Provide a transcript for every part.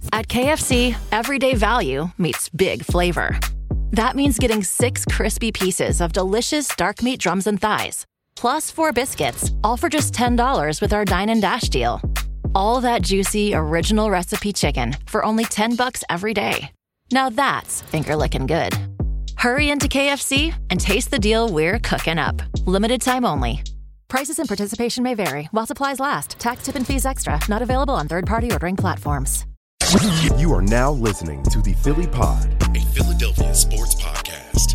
At KFC, everyday value meets big flavor. That means getting 6 crispy pieces of delicious dark meat drums and thighs, plus 4 biscuits, all for just $10 with our Dine and Dash deal. All that juicy, original recipe chicken for only $10 every day. Now that's finger-licking good. Hurry into KFC and taste the deal we're cooking up. Limited time only. Prices and participation may vary while supplies last. Tax, tip, and fees extra. Not available on third-party ordering platforms. You are now listening to the Philly Pod, a Philadelphia sports podcast.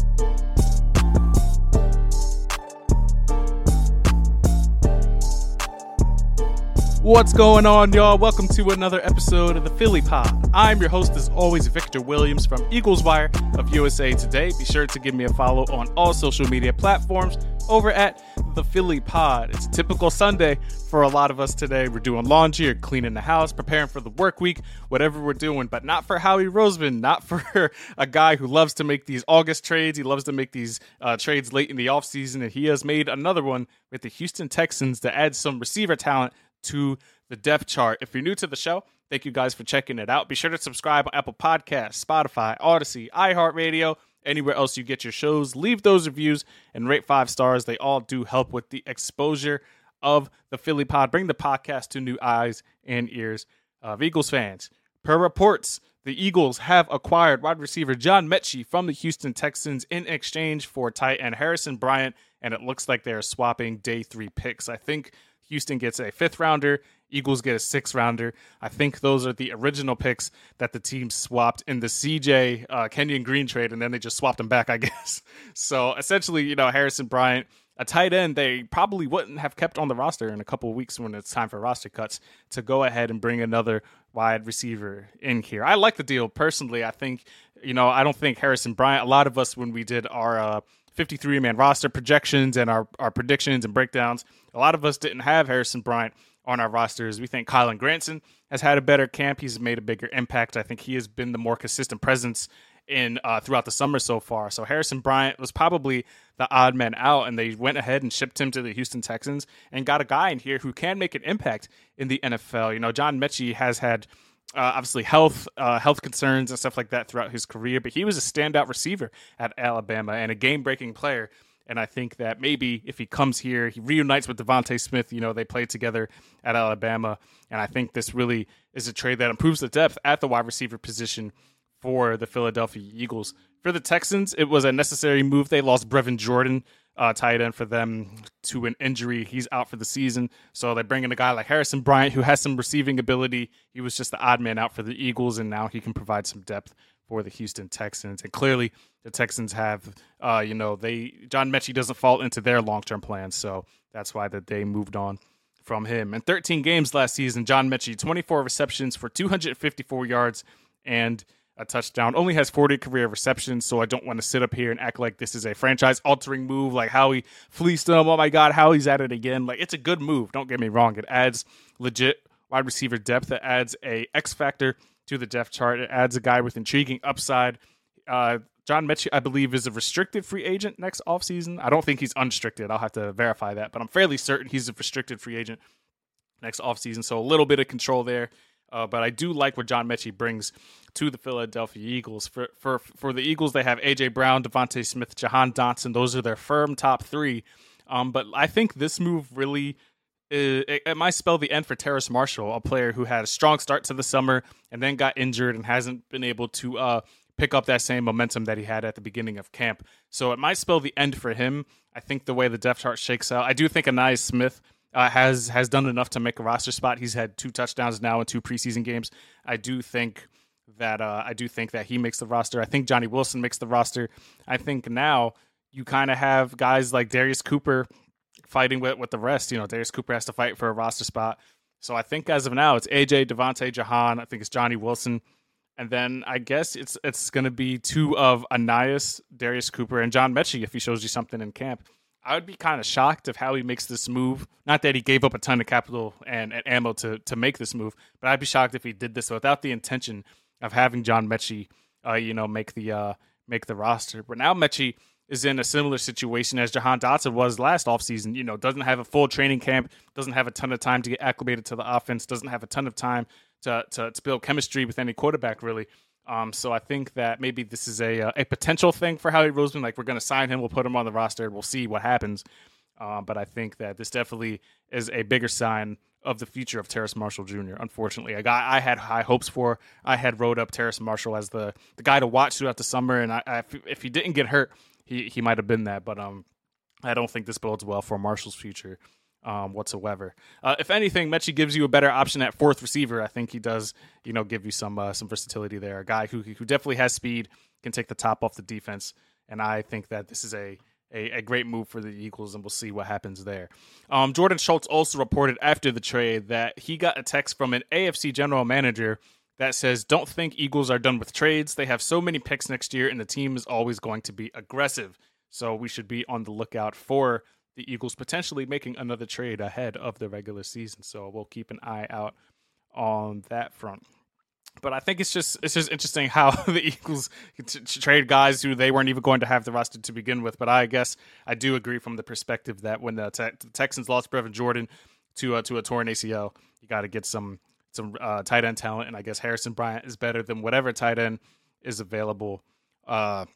What's going on, y'all? Welcome to another episode of the Philly Pod. I'm your host, as always, Victor Williams from Eagles Wire of USA Today. Be sure to give me a follow on all social media platforms over at the Philly Pod. It's a typical Sunday for a lot of us today. We're doing laundry or cleaning the house, preparing for the work week, whatever we're doing, but not for Howie Roseman, not for a guy who loves to make these August trades. He loves to make these trades late in the offseason, and he has made another one with the Houston Texans to add some receiver talent to the depth chart. If you're new to the show, thank you guys for checking it out. Be sure to subscribe on Apple Podcasts, Spotify, Odyssey, iHeartRadio, anywhere else you get your shows. Leave those reviews and rate 5 stars. They all do help with the exposure of the Philly Pod. Bring the podcast to new eyes and ears of Eagles fans. Per reports, the Eagles have acquired wide receiver John Metchie from the Houston Texans in exchange for tight end Harrison Bryant, and it looks like they're swapping day 3 picks. I think Houston gets a 5th rounder. Eagles get a 6th rounder. I think those are the original picks that the team swapped in the CJ Kenyon Green trade, and then they just swapped them back, I guess. So essentially, Harrison Bryant, a tight end they probably wouldn't have kept on the roster in a couple of weeks when it's time for roster cuts, to go ahead and bring another wide receiver in here. I like the deal personally. I think, I don't think Harrison Bryant, a lot of us when we did our 53-man roster projections and our predictions and breakdowns, a lot of us didn't have Harrison Bryant on our rosters. We think Kylen Granson has had a better camp. He's made a bigger impact. I think he has been the more consistent presence in throughout the summer so far. So Harrison Bryant was probably the odd man out, and they went ahead and shipped him to the Houston Texans and got a guy in here who can make an impact in the NFL. John Metchie has had obviously health concerns and stuff like that throughout his career, but he was a standout receiver at Alabama and a game-breaking player. And I think that maybe if he comes here, he reunites with Devontae Smith. They played together at Alabama. And I think this really is a trade that improves the depth at the wide receiver position for the Philadelphia Eagles. For the Texans, it was a necessary move. They lost Brevin Jordan, tight end for them, to an injury. He's out for the season. So they bring in a guy like Harrison Bryant, who has some receiving ability. He was just the odd man out for the Eagles, and now he can provide some depth for the Houston Texans. And clearly the Texans have, John Metchie doesn't fall into their long-term plans. So that's why that they moved on from him. In 13 games last season, John Metchie, 24 receptions for 254 yards and a touchdown, only has 40 career receptions. So I don't want to sit up here and act like this is a franchise-altering move, like Howie fleeced him. Oh my God, Howie's at it again. Like, it's a good move. Don't get me wrong. It adds legit wide receiver depth. It adds a X factor to the depth chart. It adds a guy with intriguing upside. John Metchie, I believe, is a restricted free agent next offseason. I don't think he's unrestricted. I'll have to verify that, but I'm fairly certain he's a restricted free agent next offseason. So a little bit of control there. But I do like what John Metchie brings to the Philadelphia Eagles. For the Eagles, they have A.J. Brown, Devontae Smith, Jahan Dotson. Those are their firm top 3. But I think this move really it might spell the end for Terrace Marshall, a player who had a strong start to the summer and then got injured and hasn't been able to pick up that same momentum that he had at the beginning of camp. So it might spell the end for him. I think the way the depth chart shakes out, I do think Ainias Smith has done enough to make a roster spot. He's had 2 touchdowns now in 2 preseason games. I do think that he makes the roster. I think Johnny Wilson makes the roster. I think now you kind of have guys like Darius Cooper fighting with the rest. Darius Cooper has to fight for a roster spot. So I think as of now, it's AJ, Devontae, Jahan. I think it's Johnny Wilson. And then I guess it's going to be 2 of Ainias, Darius Cooper, and John Metchie if he shows you something in camp. I would be kind of shocked if Howie makes this move. Not that he gave up a ton of capital and ammo to make this move, but I'd be shocked if he did this without the intention of having John Metchie, make the roster. But now Metchie is in a similar situation as Jahan Dotson was last offseason. Doesn't have a full training camp, doesn't have a ton of time to get acclimated to the offense, doesn't have a ton of time to build chemistry with any quarterback, really. So I think that maybe this is a potential thing for Howie Roseman. Like, we're going to sign him, we'll put him on the roster, we'll see what happens. But I think that this definitely is a bigger sign of the future of Terrace Marshall Jr., unfortunately. A guy I had high hopes for. I had wrote up Terrace Marshall as the guy to watch throughout the summer, and if he didn't get hurt, he might have been that. But I don't think this bodes well for Marshall's future whatsoever. If anything, Mechie gives you a better option at fourth receiver. I think he does, give you some versatility there. A guy who definitely has speed, can take the top off the defense, and I think that this is a great move for the Eagles, and we'll see what happens there. Jordan Schultz also reported after the trade that he got a text from an AFC general manager that says, "Don't think Eagles are done with trades. They have so many picks next year, and the team is always going to be aggressive. So we should be on the lookout for the Eagles potentially making another trade ahead of the regular season." So we'll keep an eye out on that front. But I think it's just interesting how the Eagles trade guys who they weren't even going to have the roster to begin with. But I guess I do agree from the perspective that when the Texans lost Brevin Jordan to a torn ACL, you got to get some tight end talent. And I guess Harrison Bryant is better than whatever tight end is available on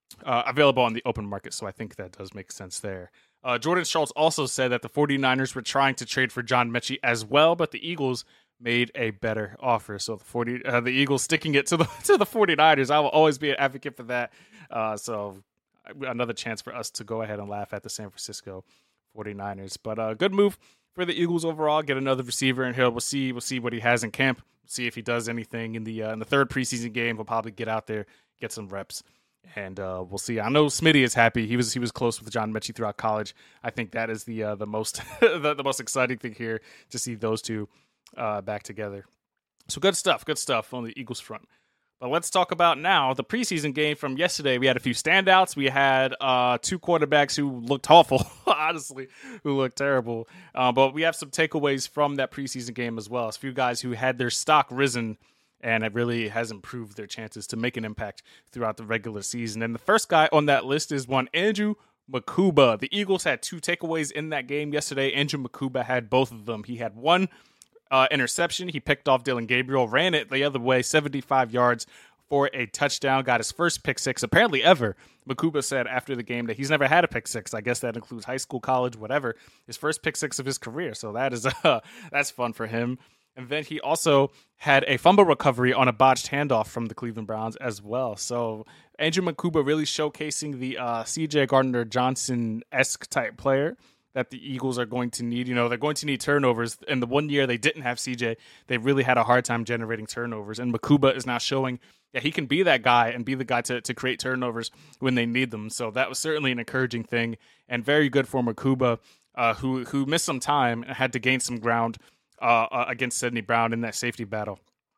the open market. So I think that does make sense there. Jordan Schultz also said that the 49ers were trying to trade for John Mechie as well, but the Eagles made a better offer. So the Eagles sticking it to the 49ers. I will always be an advocate for that. So another chance for us to go ahead and laugh at the San Francisco 49ers. But good move for the Eagles overall. Get another receiver in here. We'll see what he has in camp. See if he does anything in the third preseason game. We'll probably get out there, get some reps. And we'll see. I know Smitty is happy. He was close with John Mechie throughout college. I think that is the most the most exciting thing here, to see those two back together. So good stuff on the Eagles front. But let's talk about now the preseason game from yesterday. We had a few standouts. We had two quarterbacks who looked awful, honestly, who looked terrible. But we have some takeaways from that preseason game as well. It's a few guys who had their stock risen, and it really has improved their chances to make an impact throughout the regular season. And the first guy on that list is one Andrew Mukuba. The Eagles had two takeaways in that game yesterday. Andrew Mukuba had both of them. He had one interception. He picked off Dylan Gabriel, ran it the other way, 75 yards for a touchdown, got his first pick six, apparently ever. Mukuba said after the game that he's never had a pick six. I guess that includes high school, college, whatever. His first pick six of his career. So that is that's fun for him. And then he also had a fumble recovery on a botched handoff from the Cleveland Browns as well. So Andrew Mukuba really showcasing the C.J. Gardner-Johnson-esque type player that the Eagles are going to need. They're going to need turnovers. In the 1 year they didn't have CJ, they really had a hard time generating turnovers. And Mukuba is now showing that he can be that guy and be the guy to create turnovers when they need them. So that was certainly an encouraging thing, and very good for Mukuba, who missed some time and had to gain some ground against Sidney Brown in that safety battle.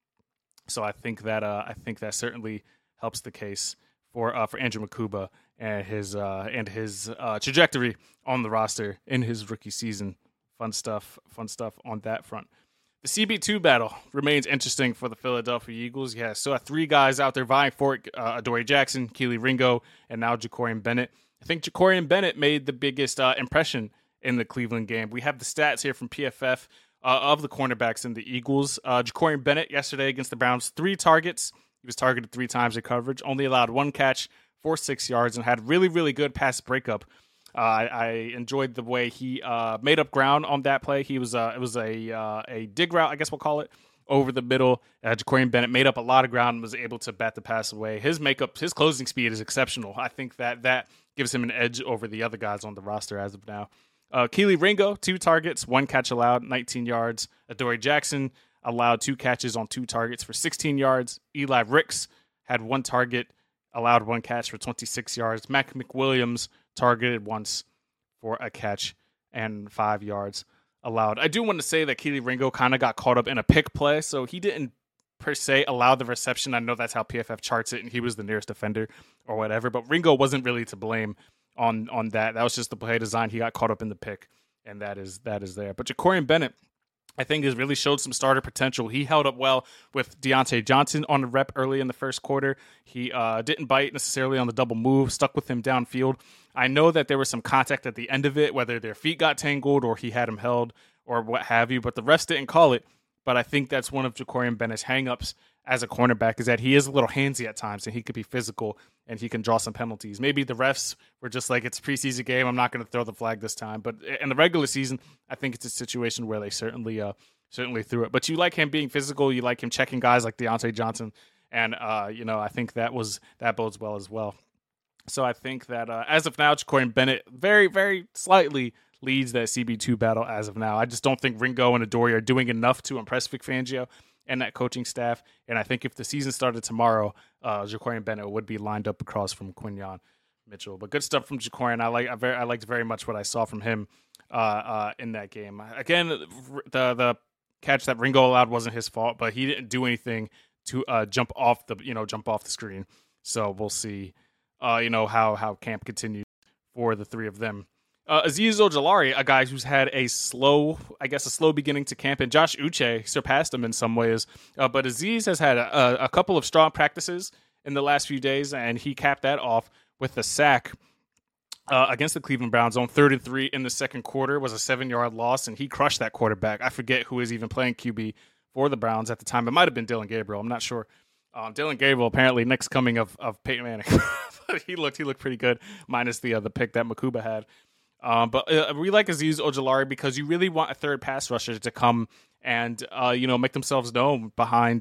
So I think that certainly helps the case for Andrew Mukuba and his trajectory on the roster in his rookie season. Fun stuff on that front. The CB2 battle remains interesting for the Philadelphia Eagles. Yeah, so three guys out there vying for it: Adoree Jackson, Kelee Ringo, and now Jacorian Bennett. I think Jacorian Bennett made the biggest impression in the Cleveland game. We have the stats here from PFF of the cornerbacks in the Eagles. Jacorian Bennett yesterday against the Browns, 3 targets. He was targeted 3 times in coverage, only allowed 1 catch for 6 yards, and had really, really good pass breakup. I enjoyed the way he made up ground on that play. It was a dig route, I guess we'll call it, over the middle. Jacorian Bennett made up a lot of ground and was able to bat the pass away. His closing speed is exceptional. I think that gives him an edge over the other guys on the roster as of now. Kelee Ringo, 2 targets, 1 catch allowed, 19 yards. Adoree Jackson allowed 2 catches on 2 targets for 16 yards. Eli Ricks had 1 target, allowed 1 catch for 26 yards. Mac McWilliams targeted once for a catch and 5 yards allowed. I do want to say that Kelee Ringo kind of got caught up in a pick play, so he didn't per se allow the reception. I know that's how PFF charts it, and he was the nearest defender or whatever, but Ringo wasn't really to blame on that. That was just the play design. He got caught up in the pick, and that is there. But Jacorian Bennett, I think, has really showed some starter potential. He held up well with Deontay Johnson on the rep early in the first quarter. He didn't bite necessarily on the double move, stuck with him downfield. I know that there was some contact at the end of it, whether their feet got tangled or he had him held or what have you, but the refs didn't call it. but I think that's one of Jacorian Bennett's hangups as a cornerback is that he is a little handsy at times, and he could be physical, and he can draw some penalties. Maybe the refs were just like, it's a preseason game, I'm not going to throw the flag this time. But in the regular season, I think it's a situation where they certainly threw it. But you like him being physical, you like him checking guys like Deontay Johnson, and I think that bodes well as well. So I think that as of now, Jacorian Bennett very, very slightly leads that CB2 battle as of now. I just don't think Ringo and Adoree are doing enough to impress Vic Fangio and that coaching staff. And I think if the season started tomorrow, Jacorian Bennett would be lined up across from Quinyon Mitchell. But good stuff from Jacorian. I liked very much what I saw from him in that game. Again, the catch that Ringo allowed wasn't his fault, but he didn't do anything to jump off the screen. So we'll see how camp continues for the three of them. Azeez Ojulari, a guy who's had a slow beginning to camp, and Josh Uche surpassed him in some ways. But Azeez has had a couple of strong practices in the last few days, and he capped that off with a sack against the Cleveland Browns on 3rd and 3 in the second quarter. It was a 7-yard loss, and he crushed that quarterback. I forget who was even playing QB for the Browns at the time. It might have been Dillon Gabriel. I'm not sure. Dillon Gabriel, apparently next coming of Peyton Manning. But he looked pretty good, minus the pick that Makuba had. But we like Azeez Ojulari because you really want a third pass rusher to come and make themselves known behind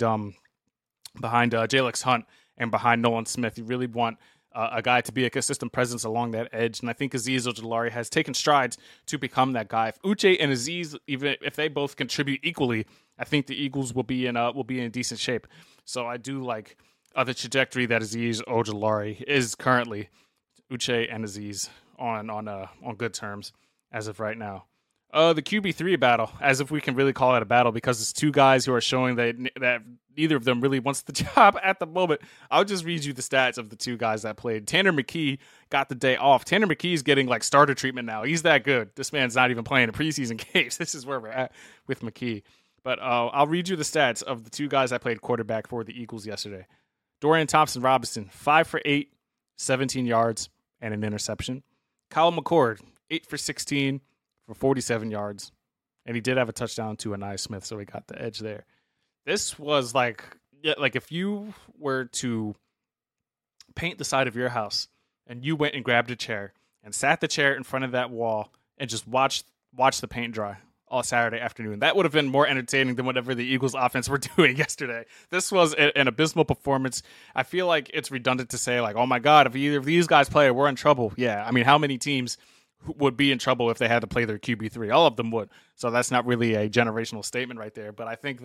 Jalex Hunt and behind Nolan Smith. You really want a guy to be a consistent presence along that edge, and I think Azeez Ojulari has taken strides to become that guy. If Uche and Azeez, even if they both contribute equally, I think the Eagles will be in decent shape. So I do like the trajectory that Azeez Ojulari is currently. Uche and Azeez on good terms as of right now. The QB3 battle, as if we can really call it a battle, because it's two guys who are showing that neither of them really wants the job at the moment. I'll just read you the stats of the two guys that played. Tanner McKee got the day off. Tanner McKee's getting like starter treatment now. He's that good. This man's not even playing a preseason games. This is where we're at with McKee. But I'll read you the stats of the two guys that played quarterback for the Eagles yesterday. Dorian Thompson-Robinson, 5 for 8, 17 yards, and an interception. Kyle McCord, 8 for 16 for 47 yards. And he did have a touchdown to Anai Smith, so he got the edge there. This was like if you were to paint the side of your house and you went and grabbed a chair and sat the chair in front of that wall and just watched the paint dry all Saturday afternoon, that would have been more entertaining than whatever the Eagles offense were doing yesterday. This was an abysmal performance. I feel like it's redundant to say, like, oh my God, if either of these guys play, we're in trouble. Yeah, I mean, how many teams would be in trouble if they had to play their QB3? All of them would. So that's not really a generational statement right there. But I think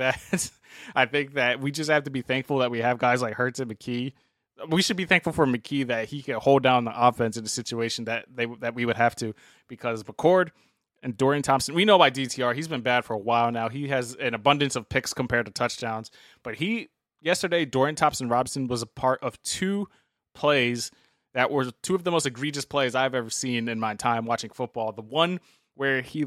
that we just have to be thankful that we have guys like Hurts and McKee. We should be thankful for McKee that he can hold down the offense in a situation that we would have to, because McCord and Dorian Thompson, we know by DTR, he's been bad for a while now. He has an abundance of picks compared to touchdowns. But yesterday, Dorian Thompson-Robinson was a part of two plays that were two of the most egregious plays I've ever seen in my time watching football. The one where he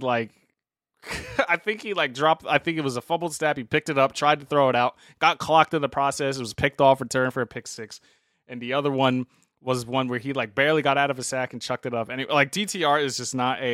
I think it was a fumbled snap. He picked it up, tried to throw it out, got clocked in the process. It was picked off, return for a pick six. And the other one was one where he barely got out of a sack and chucked it up. And DTR is just not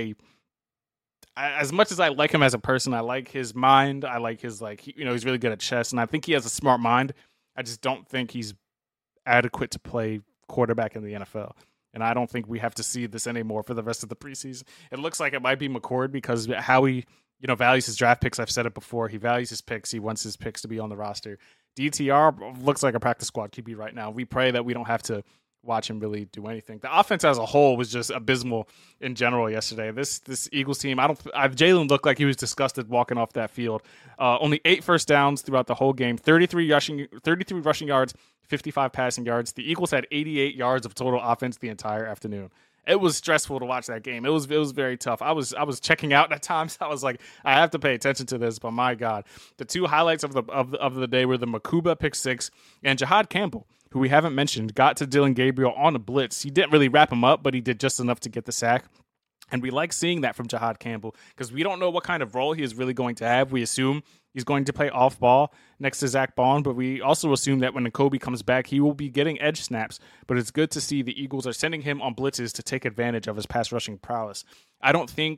as much as I like him as a person, I like his mind. I like his he's really good at chess, and I think he has a smart mind. I just don't think he's adequate to play quarterback in the NFL. And I don't think we have to see this anymore for the rest of the preseason. It looks like it might be McCord because how he, values his draft picks. I've said it before. He values his picks. He wants his picks to be on the roster. DTR looks like a practice squad QB right now. We pray that we don't have to watch him really do anything. The offense as a whole was just abysmal in general yesterday. This Eagles team, Jalen looked like he was disgusted walking off that field. Only 8 first downs throughout the whole game, 33 rushing yards, 55 passing yards. The Eagles had 88 yards of total offense the entire afternoon. It was stressful to watch that game. It was very tough. I was checking out at times. I was like, I have to pay attention to this, but my God. The two highlights of the day were the Makuba pick six and Jahad Campbell, who we haven't mentioned, got to Dillon Gabriel on a blitz. He didn't really wrap him up, but he did just enough to get the sack. And we like seeing that from Jahad Campbell because we don't know what kind of role he is really going to have. We assume he's going to play off ball next to Zach Bond, but we also assume that when Nakobe comes back, he will be getting edge snaps. But it's good to see the Eagles are sending him on blitzes to take advantage of his pass rushing prowess. I don't think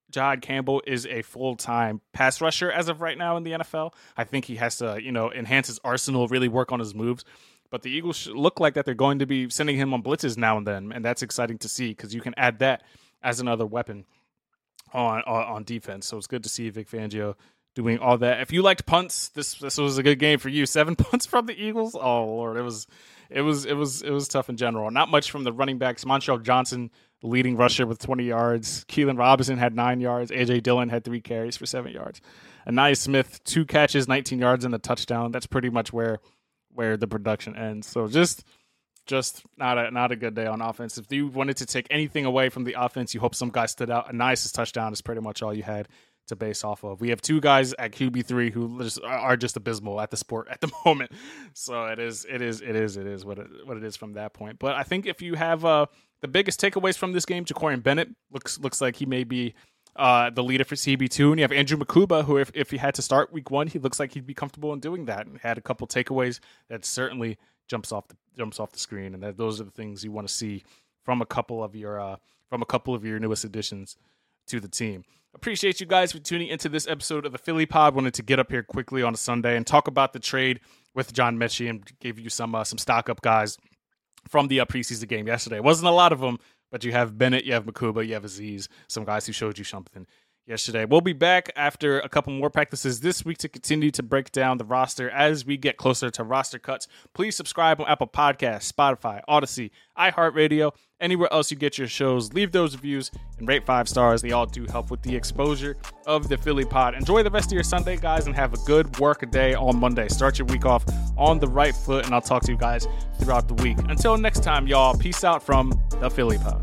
Jahad Campbell is a full-time pass rusher as of right now in the NFL. I think he has to, enhance his arsenal, really work on his moves. But the Eagles look like that they're going to be sending him on blitzes now and then, and that's exciting to see because you can add that as another weapon on defense. So it's good to see Vic Fangio doing all that. If you liked punts, this was a good game for you. 7 punts from the Eagles. Oh Lord, it was tough in general. Not much from the running backs. Montrell Johnson, the leading rusher with 20 yards. Keelan Robinson had 9 yards. A.J. Dillon had 3 carries for 7 yards. Anaya Smith, 2 catches, 19 yards and a touchdown. That's pretty much where the production ends. So just not a good day on offense. If you wanted to take anything away from the offense, you hope some guy stood out. Anias' touchdown is pretty much all you had to base off of. We have 2 guys at QB3 who are just abysmal at the sport at the moment. So it is what it is from that point. But I think if you have the biggest takeaways from this game, Jacorian Bennett looks like he may be the leader for CB2, and you have Andrew Makuba, who if he had to start week 1, he looks like he'd be comfortable in doing that, and had a couple takeaways that certainly jumps off the screen, and those are the things you want to see from a couple of your newest additions to the team. Appreciate you guys for tuning into this episode of the Philly Pod. Wanted to get up here quickly on a Sunday and talk about the trade with John Mechie and give you some stock up guys from the preseason game yesterday. It wasn't a lot of them, but you have Bennett, you have Makuba, you have Aziz, some guys who showed you something yesterday. We'll be back after a couple more practices this week to continue to break down the roster as we get closer to roster cuts. Please subscribe on Apple Podcasts, Spotify, Odyssey, iHeartRadio, anywhere else you get your shows. Leave those reviews and rate 5 stars. They all do help with the exposure of the Philly Pod. Enjoy the rest of your Sunday, guys, and have a good work day on Monday. Start your week off on the right foot, and I'll talk to you guys throughout the week. Until next time, y'all, peace out from the Philly Pod.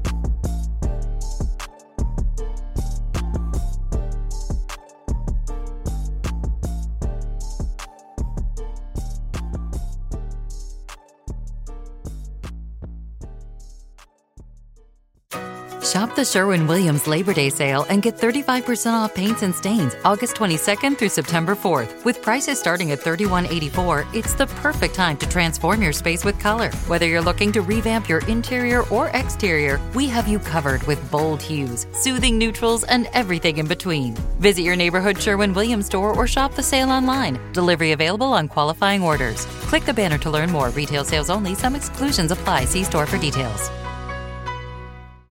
Shop the Sherwin-Williams Labor Day sale and get 35% off paints and stains August 22nd through September 4th. With prices starting at $31.84, it's the perfect time to transform your space with color. Whether you're looking to revamp your interior or exterior, we have you covered with bold hues, soothing neutrals, and everything in between. Visit your neighborhood Sherwin-Williams store or shop the sale online. Delivery available on qualifying orders. Click the banner to learn more. Retail sales only. Some exclusions apply. See store for details.